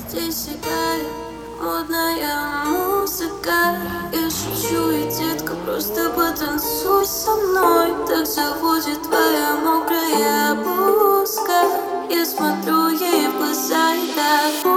Здесь играет модная музыка. Я шучу, и детка, просто потанцуй со мной. Так заводит твоя мокрая блузка. Я смотрю ей в глаза и так